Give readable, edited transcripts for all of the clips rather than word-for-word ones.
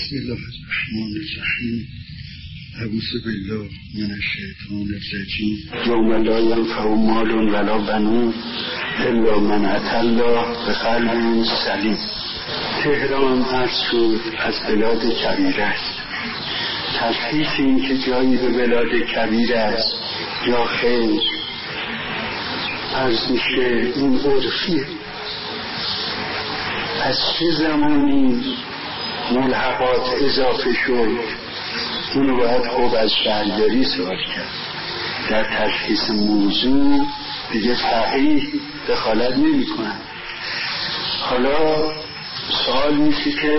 بسم الله الرحمن الرحیم. اعوذ بالله من الشیطان الرجیم. یوم لا ینفع مال ولا بنون الا من اتى الله بقلب سلیم. تهران عرض شد از بلاد کبیر است. تشخیص این که جایی به بلاد کبیر است یا خیر عرض میشه این عرفیه. از چه زمانی ملحقات اضافه شد اونو باید خوب از شهرداری سوال کرد. در تشخیص موضوع دیگه فقیه دخالت نمی کنن. حالا سوال میشه که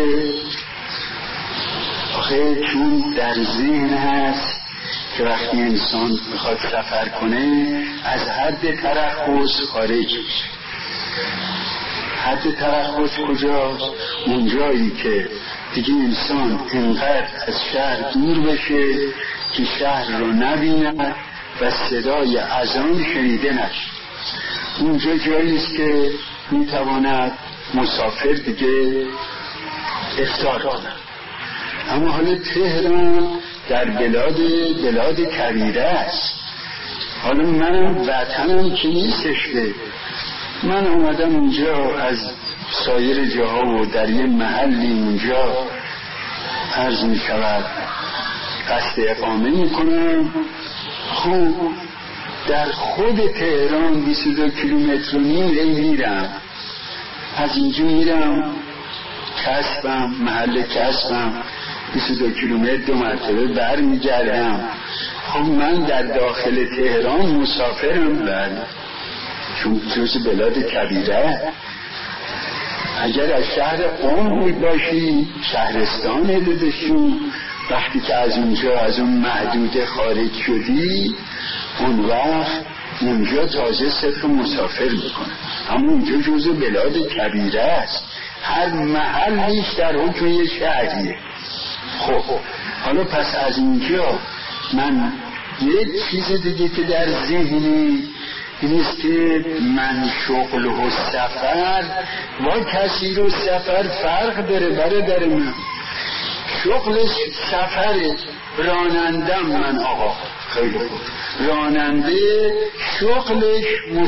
آخه چون در ذهن هست که وقتی انسان بخواد سفر کنه از حد ترخص خارج میشه. حد ترخص کجاست؟ اون جایی که دیگه انسان انقدر از شهر دور بشه که شهر رو نبیند و صدای اذان شنیده نشه. اونجا جایی است که میتواند مسافر دیگه افطار کند. اما حالا تهران در بلاد کبیره است. حالا من وطنم که نیستش که من اومدم اونجا از سایر جاها و در یه محلی اونجا عرض می شود قصد اقامه می کنم. خب در خود تهران 22 کیلومتر و نیم میرم. از اینجا میرم کسبم، محل کسبم 22 کیلومتر 2 مرتبه بر می گردم. خب من در داخل تهران مسافرم، چون جز بلاد کبیره. اگر از شهر قم بود باشی شهرستان دادشون، وقتی که از اونجا از اون محدوده خارج شدی اون وقت اونجا تازه صدق مسافر میکنه. اما اونجا جز بلاد کبیره است. هر محلیش در حکم یه شهریه. خب حالا پس از اونجا من یک چیز دیگه که در ذهنی اینست که من شغل و سفر با کسی رو سفر فرق داره. برادر من شغلش سفره، رانندم من آقا خیلی خوب. راننده شغلش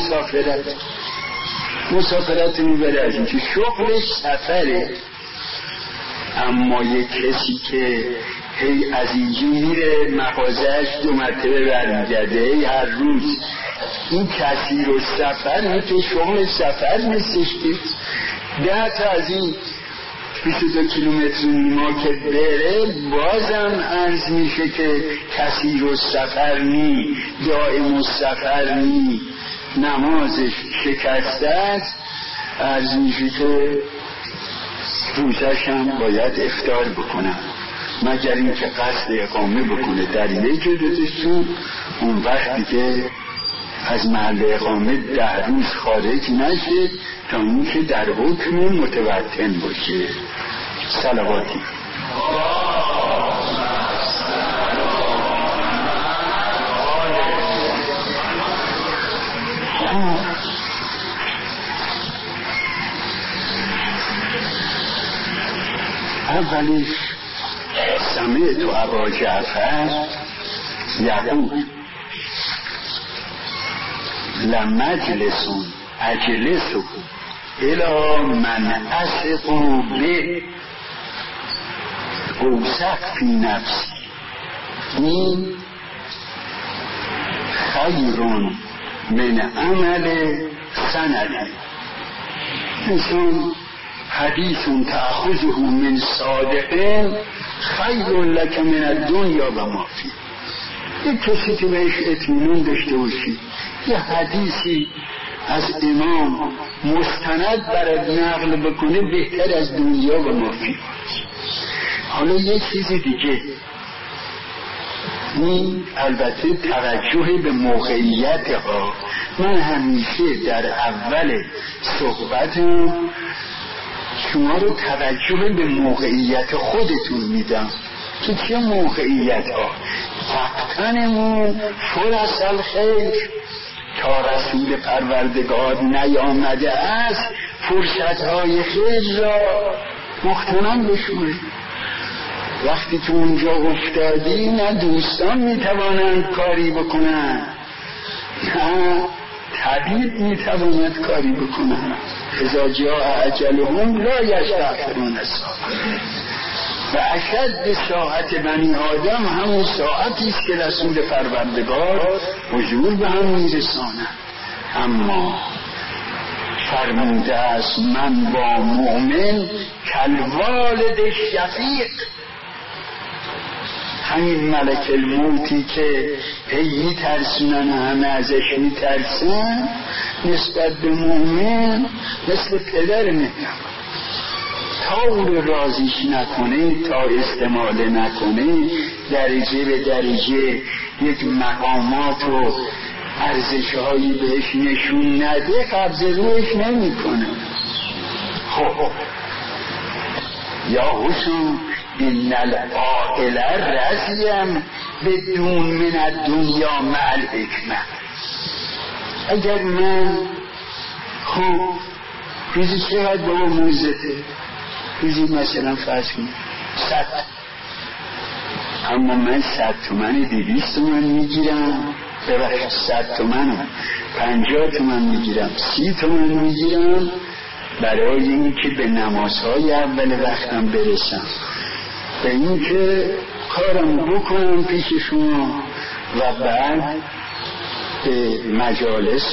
مسافرت میبره از اینکه شغلش سفره. اما یک کسی که هی از اینجا میره مغازهش 2 مرتبه برمیگرده هی هر روز، این کسی رو سفر میشه شغل سفر نیستش که 10 تا از این 22 کیلومتر ما که بره بازم عرض میشه که کسی رو سفر نی، دائم السفر نی، نمازش شکسته است. عرض میشه که روزش هم باید افطار بکنم مگر اینکه قصد اقامه بکنه در یک جدتشون. اون وقت دیگه از محل اقامه 10 روز خارج نشه تا اینکه در حکم متوطن باشه. صلواتی. اولیش سمعت ابا جعفر یقول لمجلس اجلسه الی من اثق به اوثق فی نفسی این خیر من عمل سند. انسان حدیث تأخذه من صادق خیر لک من الدنیا و ما فیها. یک کسی که بهش اطمینان داشته باشی یه حدیثی از امام مستند برات نقل بکنه بهتر از دنیا و ما فیها. حالا یک چیز دیگه، این البته توجه به موقعیت ها. من همیشه در اول صحبتم شما رو توجه به موقعیت خودتون میدم که چه موقعیت ها. وقتنمون فرص الخیر تا رسول پروردگار نیامده است فرصت های خیر را مختنم بشوره. وقتی تو اونجا افتادی نه دوستان میتوانند کاری بکنن نه طبیب میتواند کاری بکنن. اذا جاء اجلهم لا یستأخرون ساعة. و اشد ساعت بنی آدم همون ساعتی است که رسول پروردگار حضور به هم میرساند. اما فرموده است من با مؤمن کالوالد شفیق. همین ملک الموتی که میترسونن همه ازش میترسن نسبت به مؤمن مثل پدر مهربان. تا او رو راضیش نکنه، تا استعمال نکنه، درجه به درجه یک مقامات و ارزش‌هایی بهش نشون نده، قبض روش نمی‌کنه. خب یا حسن این العاقل رضیم بدون من الدنیا مع الحکمه. اگر من خب روزی چقدر با موزته، روزی مثلا فرض کنم 100، اما من 100 تومن 200 تومن میگیرم، ببخشید 100 تومن 50 تومن میگیرم، 30 تومن میگیرم برای اینکه به نمازهای اول وقتم برسم، به اینکه کارم بکنم پیش شما و بعد به مجالس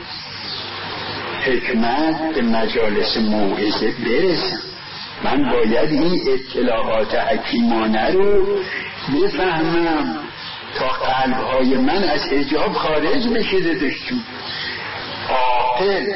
حکمت، به مجالس موعظه برسم. من باید این اطلاعات حکیمانه رو بفهمم تا قلبهای من از حجاب خارج بشه. دادشون عاقل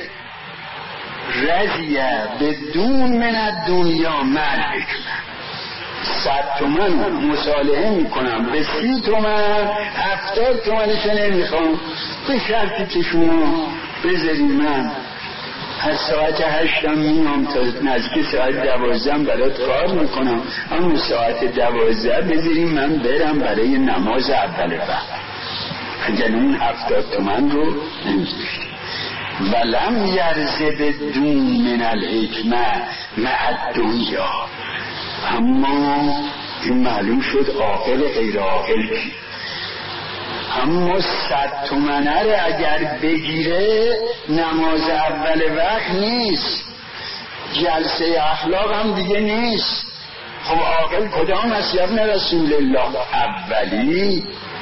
رضیه بدون من الدنیا مع الحکمه. 100 تومن مصالحه میکنم، به 30 تومن 70 تومنش نمیخوام، به شرطی که شما بذاری من از ساعت 8 میام تا نزدیک ساعت 12 برات کار میکنم، اما ساعت 12 بذاری من برم برای نماز اول وقت. اگر اون 70 تومن رو نمیذاشتی. ولم یرزه بدون من الحکمه مع الدنیا. اما این معلوم شد عاقل غیر عاقل کی. اما 100 تومنه رو اگر بگیره نماز اول وقت نیست، جلسه اخلاق هم دیگه نیست. خب عاقل کدام است ابن رسول الله؟ اولی.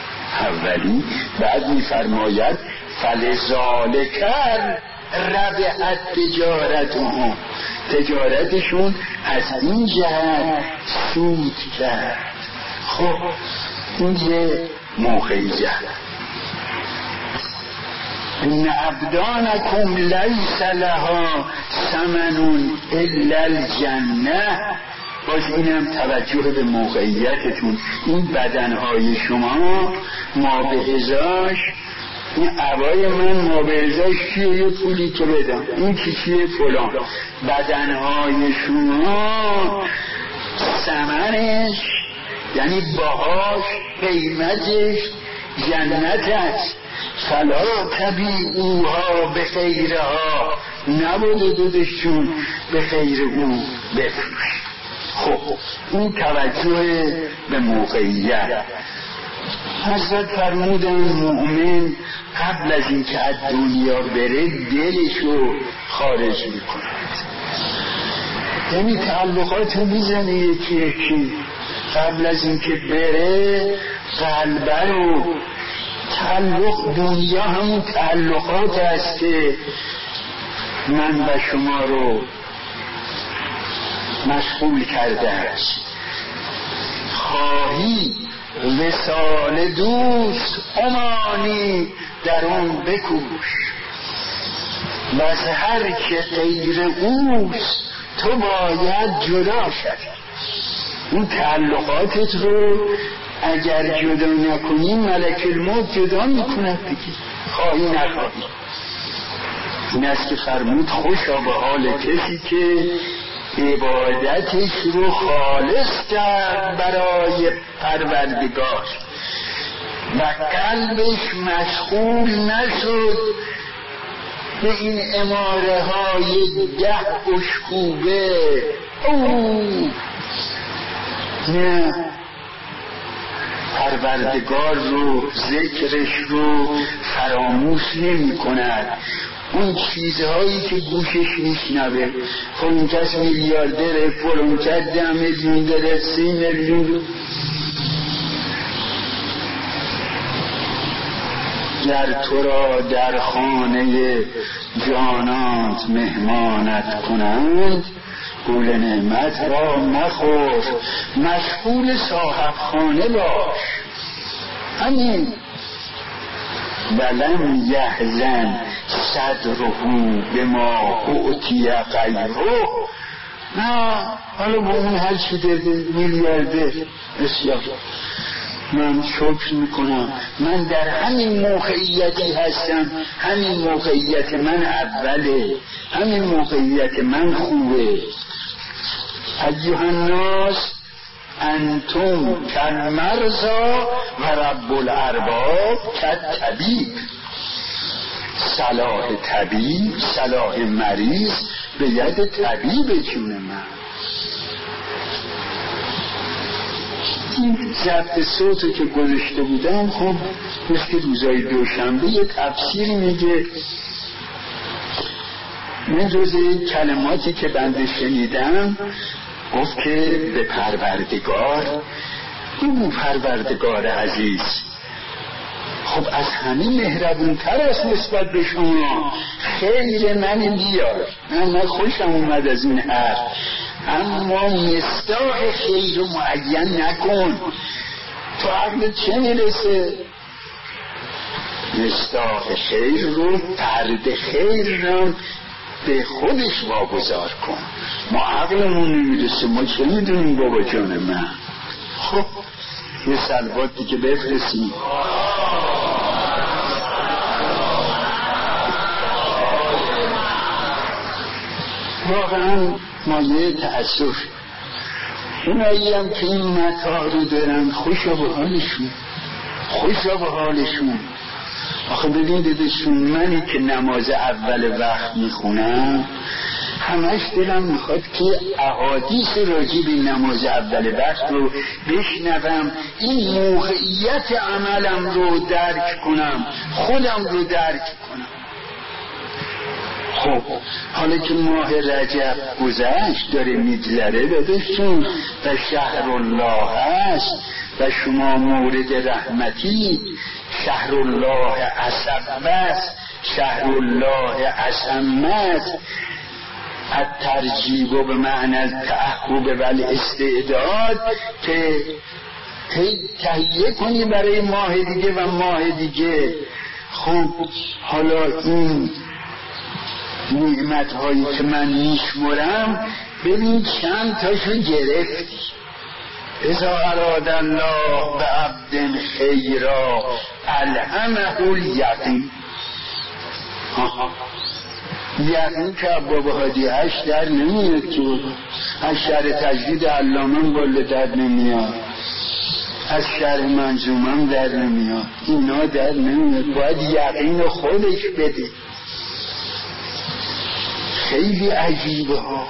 بعد میفرماید فلذالک ربحت تجارتهم، تجارتشون از این جهت سود کرد. خب این یه موقعیت. ان ابدانکم لیس لها ثمن الا الجنه. باز اینم توجه به موقعیتتون. این بدنهای شما ما به ازاش، این عبای من ما به ازاش چیه؟ یه پولی که بدم، این چیه؟ فلان. بدنهای شما ثمنش یعنی باهاش، قیمتش جنت است. فلا تبیعوها به خیرها، نبوده دودشون به خیر او بفروش. خب این توجه به موقعیت. حضرت فرمودن مؤمن قبل از اینکه از دنیا بره دلشو خارج میکنه، یعنی تعلقات رو میزنه یکی یکی قبل از اینکه بره. قلبه رو تعلق، دنیا همون تعلقات است که من و شما رو مشغول کرده است. خواهی وصال دوست امانی در اون بکوش، و از هر که غیر اوست تو باید جدا شد. این تعلقاتت رو اگر جدا نکنی ملک الموت جدا میکند دیگه، خواهی نخواهی. این است که فرمود خوشا به حال کسی که عبادتش رو خالص کرد برای پروردگار و قلبش مشغول نشد به این اماره های 10 اشکوبه. نه، پروردگار رو، ذکرش رو فراموش نمی کند. اون چیزهایی که گوشش میشنوه، فلان کس میلیاردره، فلان کس 10 میلیون داره، 30 میلیون. گر تو را در خانه جانانت مهمانت کنند، گول نعمت را مخور، مشغول صاحب خانه باش. همین. ولم یحزن صدره بما اعطی غیره. نه، حالا با اون هر چی داده میلیارده، بسیار من شکر میکنم. من در همین موقعیتی هستم، همین موقعیت من اوله، همین موقعیت من خوبه. ایها الناس انتم کالمرضی و رب الارباب کالطبیب. صلاح طبیب، صلاح مریض به ید طبیب جون من. این ضبط صوتو که گذاشته بودم، خب مثل روزای دوشنبه یه تفسیری میگه. من جزء کلماتی که بنده شنیدم گفت که به پروردگار، او پروردگار عزیز خب از همین مهربونتر است نسبت به شما، خیر من بیار. من خوشم اومد از این حرف، اما مصداق خیر رو معین نکن. تو عقلت چه میرسه؟ مصداق خیر رو، فرد خیر رو به خودش واگذار کن. ما عقلمون نمیرسه، ما چه میدونیم بابا جان من؟ خب یه صلوات دیگه بفرستیم. واقعا مایه تأسف. اونایی هم که این متاع رو دارن خوشا به حالشون، خوشا به حالشون. آخه ببینیدشون، منی که نماز اول وقت میخونم همش دلم میخواد که احادیث راجع به نماز اول وقت رو بشنوم، این موقعیت عملم رو درک کنم، خودم رو درک کنم. خب حالا که ماه رجب گذشت داره میگذره، بدشون و شهر الله هست و شما مورد رحمتی. شهر الله عصب است، شهر الله عصمت. الترجیب به معنی التعهب و الاستعداد، که تهیه کنی برای ماه دیگه و ماه دیگه. خب حالا این نعمت هایی که من میشمرم، ببین چند تاشو گرفتی. اذا اراد الله به عبد خیرا الهمه الیقین. یقین که ابواب هادیهش در نمیاد، که از شرح تجدید علامه بالا در نمیاد، از شرح منظومم در نمیاد، اینا در نمیاد. باید یقین خودش بده. خیلی عجیبه ها.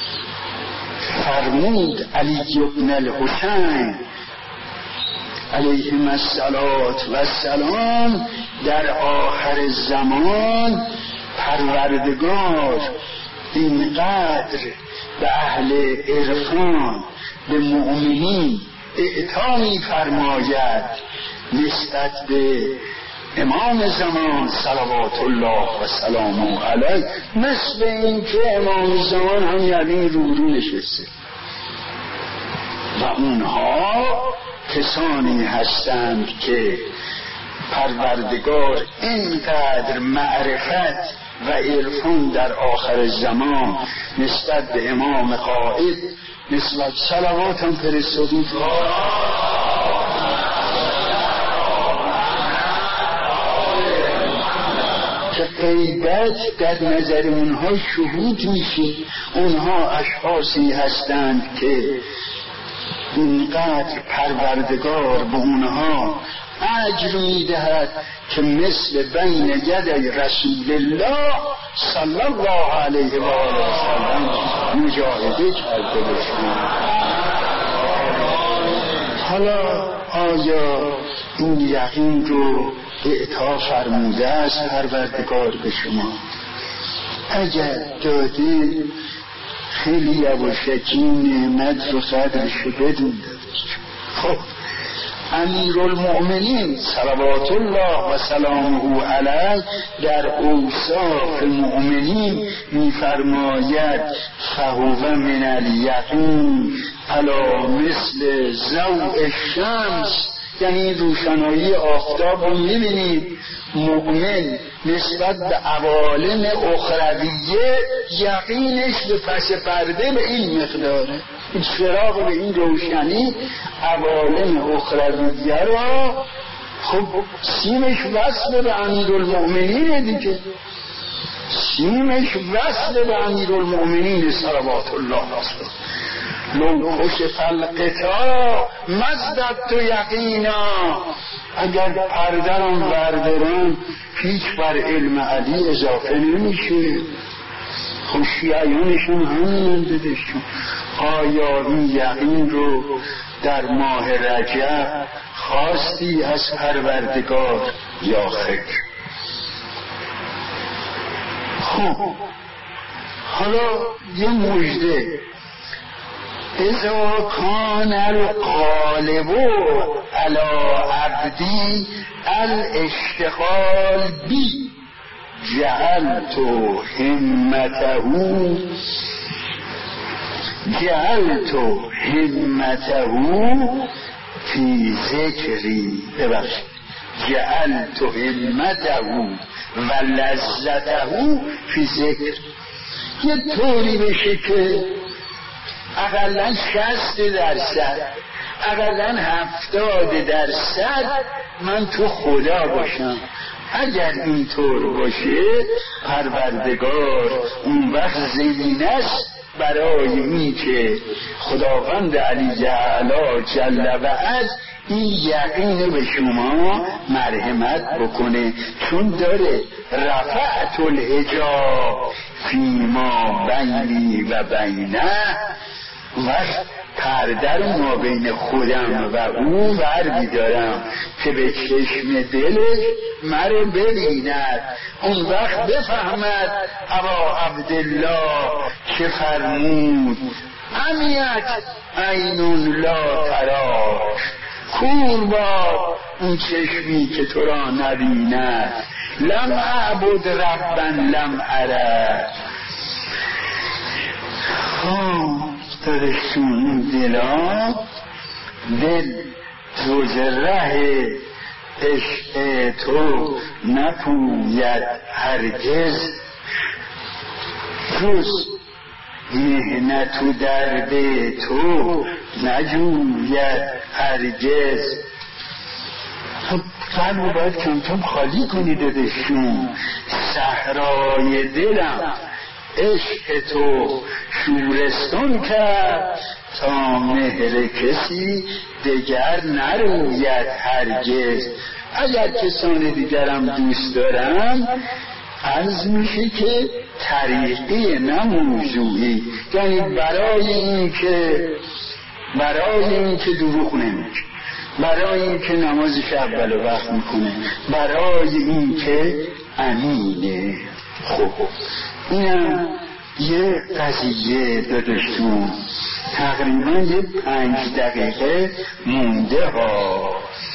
فرمود علی بن الحسین علیهم السلام در آخر زمان پروردگار اینقدر به اهل عرفان، به مؤمنین اعطا فرماید نسبت به امام زمان صلوات الله و سلامه علیه، مثل این که امام زمان هم یعنی رو نشسته و اونها کسانی هستند که پروردگار اینقدر معرفت و عرفان در آخر زمان نسبت به امام قائد نسبت صلوات هم فرستادید که غیبت در نظر اونها شهود میشه. اونها اشخاصی هستند که اینقدر پروردگار به اونها اجر میدهد که مثل بین یدی رسول الله صلی الله علیه و آله و سلم مجاهده کرده باشند. حالا آیا این یقین رو اعطا فرموده است پروردگار به شما؟ اگر داده خیلی یواشکی نعمت رو قدرش رو بدون داده. خب امیرالمؤمنین صلوات الله و سلامه علیه در اوصاف المؤمنین می‌فرماید فهو من الیقین علی مثل ضوء الشمس، یعنی روشنایی آفتاب رو می‌بینید مؤمن نسبت به عوالم اخرویه یقینش به پس پرده به این مقداره، این چراغ به این روشنی عوالم اخرویه را خب سیمش وصل به امیرالمؤمنین دیگه، سیمش وصل به امیرالمؤمنین صلوات الله علیه. لو کشف الغطاء مزددت یقینا، اگر پردرم بردارم هیچ بر علم علی اضافه نمیشه. خوشیایونشون همین دیدشون. آیا این یقین رو در ماه رجب خواستی از پروردگار یا خیر؟ خب حالا یه مژده، اذا کان الغالب علی عبدی الاشتغال بی جعلت همته فی ذکری، جعلت همته و لذته فی ذکر. یه طوری بشه که اقلن 60%، اقلن 70% من تو خدا باشم. اگر اینطور باشه پروردگار اون وقت زمین است برای این که خداوند علی اعلی جل و عز این یقین به شما مرحمت بکنه، چون داره رفعت الحجاب فیما بینی و بینه، وقت پردر ما بین خودم و او برمیدارم که به چشم دلش مرا ببیند، اون وقت بفهمد ابا عبدالله که فرمود امیت عین لا تراش، کور با اون چشمی که تو را نبیند، لم اعبد ربا لم اره. دارشون دلا دل روز ره عشق تو نپوید هرگز، روز مهنت و درد تو نجوید هرگز. قلب باید کم کم خالی کنی دادشون، صحرای دلم عشق تو شورستان کرد تا مهر کسی دگر نروید هرگز. اگر کسان دیگرم دوست دارم عرض میشه که طریقی نه موضوعی، یعنی برای این که دروغ نمیگه، برای این که نمازش اول وقت میکنه، برای این که امینه. خب اینم یه قضیه دادشون، تقریبا یه 5 دقیقه مونده ها.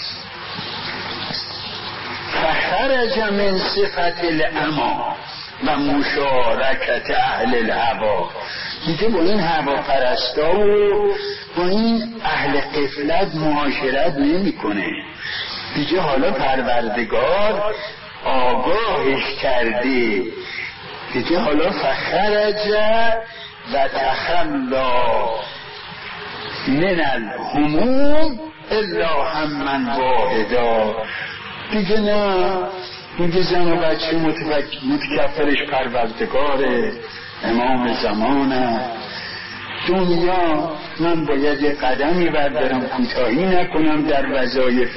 فخرج من صفت العما و مشارکت اهل الهوا، دیگه با این هواپرستا و با این اهل غفلت معاشرت نمی کنه دیگه. حالا پروردگار آگاهش کرده دیگه. حالا فخرج و تخلا من الهموم الا هممن واحدا، دیگه نه دیگه زن و بچه متکفرش پروردگاره، امام زمانه. دنیا من باید یه قدمی بردارم، کوتاهی نکنم در وظایف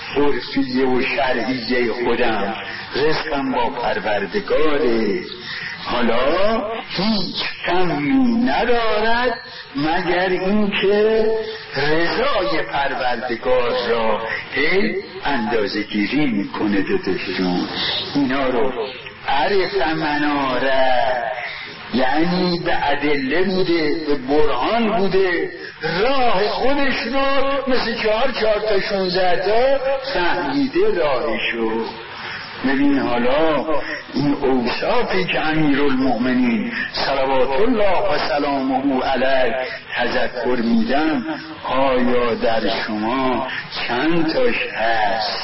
عرفیه و شرعیه خودم، رزقم با پروردگاره. حالا هیچ غمی ندارد مگر اینکه رضای پروردگار را اندازه گیری میکنه. داداشون اینا رو عرف مناره، یعنی به ادله بوده، به برهان بوده، راه خودش رو مثل 4 تا 16 تا فهمیده راهشو. ببین حالا این اوصافی که امیرالمؤمنین صلوات الله و سلامه علیه تذکر میدم، آیا در شما چند تاش هست؟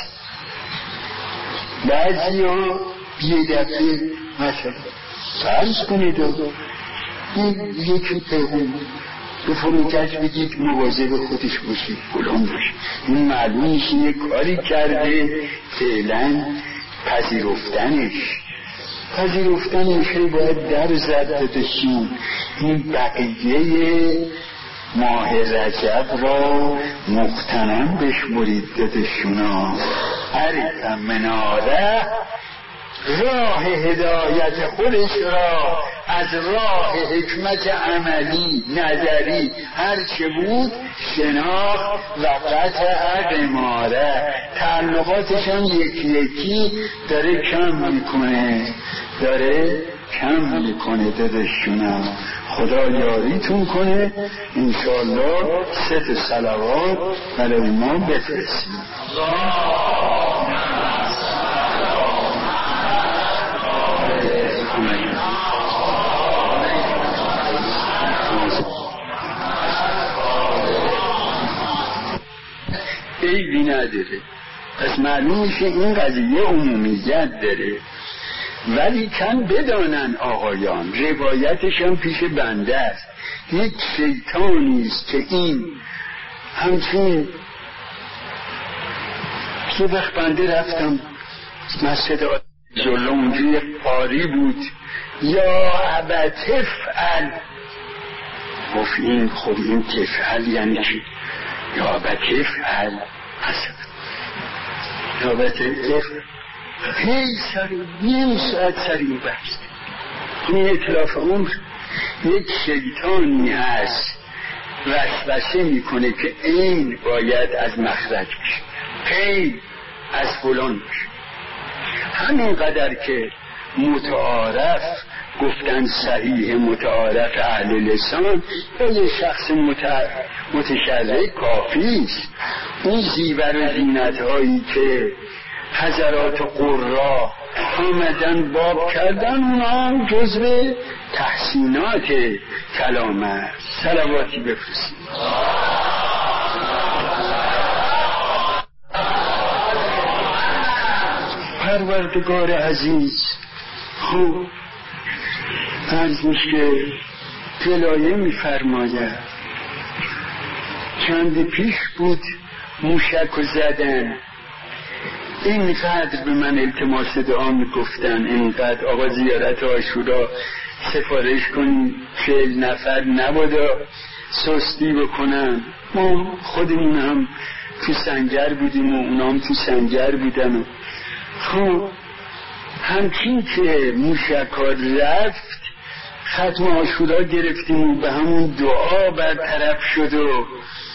بعضی ها یه دفعه مثلا فرض کنید یکی پیغمبر به فروکش بگید مواظب خودش باشید، فلان باشید، این معلوم میشه یه کاری کرده، فعلا پذیرفتنش باید در زد. داداشون این بقیه ماه رجب را مقتنم بشمرید. داداشونا عرف مناره، راه هدایت خودش را از راه حکمت عملی نظری هر چه بود شناخت و قطع قماره. تعلقاتش هم یکی یکی داره کم میکنه. داداشونم خدا یاریتون کنه. انشاءالله 3 صلوات برای ما بفرستیم. عیبی نداره. پس معلوم میشه این قضیه عمومیت داره، ولی کن بدانن آقایان، روایتش هم پیش بنده است، یک شیطانیست که این همچون یه وقت بنده رفتم مسجد جلو، اونجا یک قاری بود، یا ابا تفعل، گفت این خود این تفعل یعنی چی؟ یا ابا تفعل یا ابا تفعل نیم ساعت سریع بست. این اطلاف عمر یک شیطانی هست وسوسه میکنه که این باید از مخرج بشه، این از فلان بشه. همینقدر که متعارف گفتن صحیح، متعارف اهل لسان، یا یه شخص متشرع کافیست. اون زیور و زینت هایی که حضرات قرا آمدن باب کردن، اونا هم جزو تحسینات کلام است. صلواتی بفرستید. پروردگار عزیز خوب عرض میشه گلایه میفرماید. چند پیش بود موشک و زدن، اینقدر به من التماس دعا میگفتن، اینقدر آقا زیارت عاشورا سفارش کنیم، 40 نفر نبادا سستی بکنن. ما خودمون هم تو سنجر بودیم و اونا هم تو سنجر بودن. خب همچین که موشکا رفت، ختم عاشورا گرفتیم و به همون دعا برطرف شد و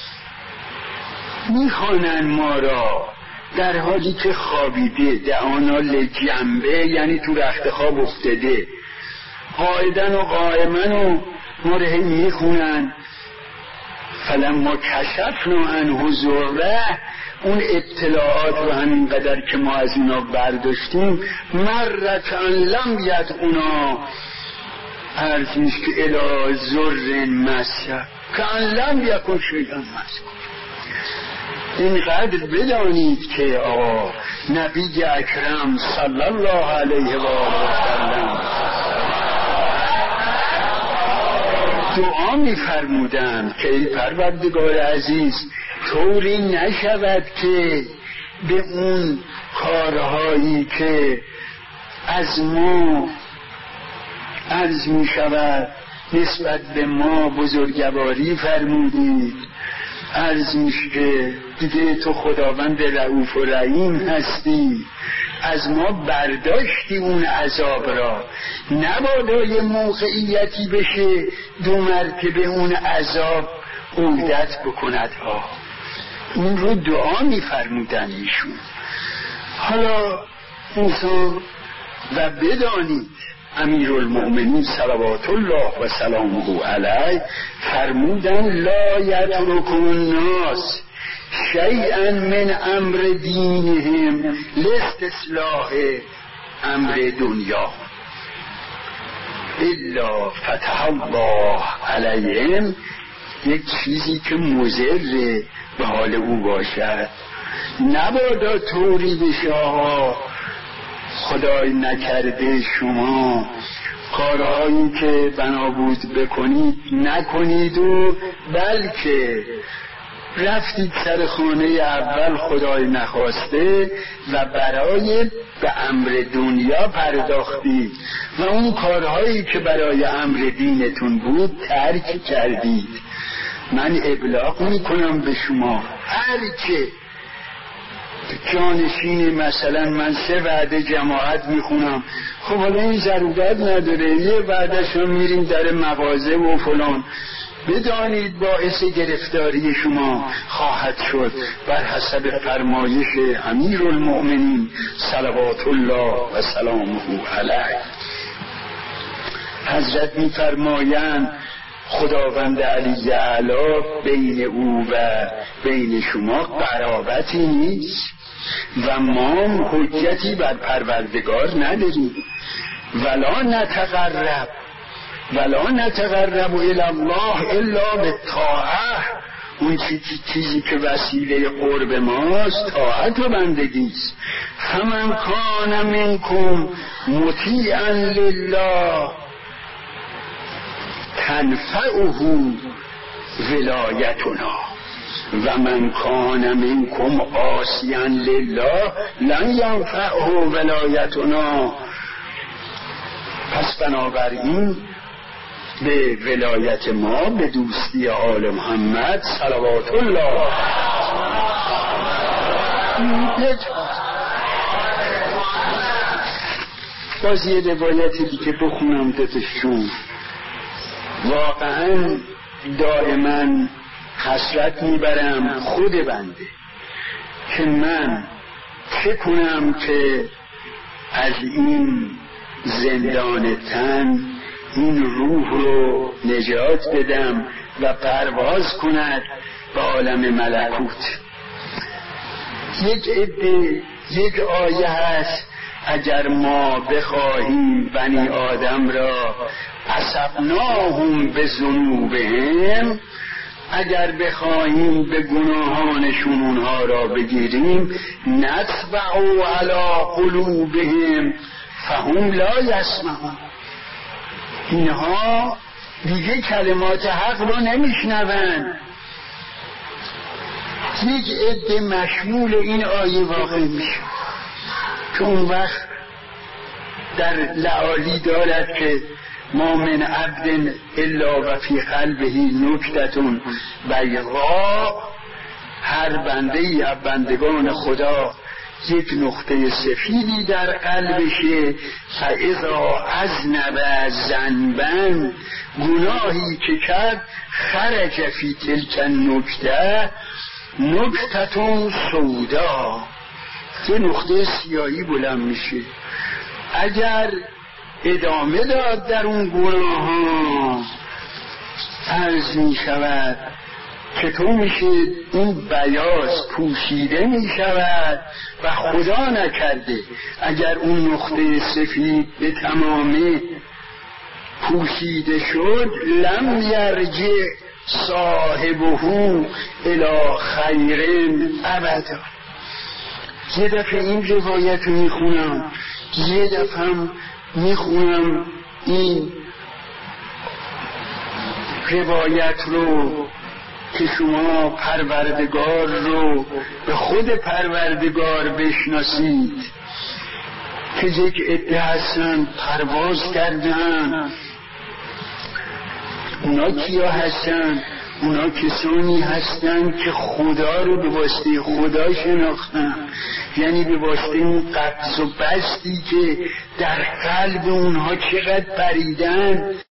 میخوانن ما را در حالی که خوابیده، دعانا لجنبه، یعنی تو رخت خواب افتاده، قاعدن و قائمن و ما را میخونن. فلما کشفنا عنه ضره، اون اطلاعات رو همینقدر که ما از اونا برداشتیم، مرت ان لم یدعونا، عرض میشه که الی ضر مسه کان لم یکن شیئا مذکور. اینقدر بدانید که آقا نبی اکرم صلی الله علیه و آله و سلم دعا می‌فرمودند که ای پروردگار عزیز، طوری نشود که به اون کارهایی که از ما عرض می شود نسبت به ما بزرگواری فرمودید، عرض میشه که دیگه تو خداوند رؤوف و رحیم هستی، از ما برداشتی اون عذاب را، نبادا یه موقعیتی بشه 2 مرتبه اون عذاب عودت بکند ها. اون رو دعا میفرمودن ایشون. حالا انسان و بدانید امیرالمؤمنین صلوات الله و سلامه علیه فرمودن لا یترک الناس شیئا من امر دینهم لاصلاح امر دنیا الا فتح الله علیهم، یک چیزی که مضر به حال او باشد. نبادا طوری بشه خدای نکرده شما کارهایی که بنا بود بکنید نکنید و بلکه رفتید سر خانه اول خدای نخواسته و برای به امر دنیا پرداختید و اون کارهایی که برای امر دینتون بود ترک کردید. من ابلاغ میکنم به شما، هر که جانشین مثلا من 3 وعده جماعت میخونم، خب حالا این ضرورت نداره، یه وعدهش رو میریم در مغازه و فلان، بدانید باعث گرفتاری شما خواهد شد بر حسب فرمایش امیرالمؤمنین صلوات الله و سلامه علیه. حضرت میفرمایند خداوند علی اعلی بین او و بین شما قرابتی نیست و ما حجتی بر پروردگار نداریم. ولا نتقرب الی الله الا بالطاعه، اون چیزی که وسیله قرب ماست طاعت و بندگیست. فمن کان منکم مطیعا لله تنفعه ولایتنا و من کان منکم عاصیا لله لن ینفعه ولایتنا. پس بنابراین به ولایت ما، به دوستی آل محمد صلوات الله باز یه روایت دیگه بخونم دتشون. واقعا دائما حسرت میبرم خود بنده که من چه کنم که از این زندان تن این روح رو نجات بدم و پرواز کند به عالم ملکوت. یک آیه هست اگر ما بخواهیم بنی آدم را اصبناهم بذنوبهم، اگر بخواهیم به گناهانشون اونها را بگیریم، نطبع علی قلوبهم فهم لا یسمعون، اینها دیگه کلمات حق رو نمیشنون. یک عده مشمول این آیه واقع میشه که اون وقت در لعالی دارد که ما من عبد الا و فی قلبه نکتتون بیضاء، هر بنده ای از بندگان خدا یک نقطه سفیدی در قلبشه، فاذا اذنب ذنبا، گناهی که کرد، خرج فی تلک النکته نکتتون سودا، یه نقطه سیاهی بلند میشه. اگر ادامه داد در اون گناه ها، عرض می شود چطور میشه اون بیاض پوشیده می شود و خدا نکرده اگر اون نقطه سفید به تمامی پوشیده شد، لم یرجع صاحبه الی خیرن ابدا. یه دفعه این روایت رو میخونم، یه دفعه میخونم این روایت رو که شما پروردگار رو به خود پروردگار بشناسید که یک عده هستن پرواز کردن. اونا کیا هستن؟ اونا کسانی هستند که خدا رو به واسطه خدا شناختن، یعنی به واسطه اون قبض و بسطی که در قلب اونها چقدر پریدن